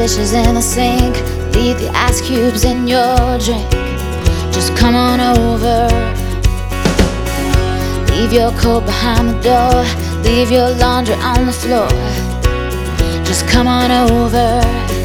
Dishes in the sink, leave the ice cubes in your drink. Just come on over. Leave your coat behind the door, leave your laundry on the floor. Just come on over.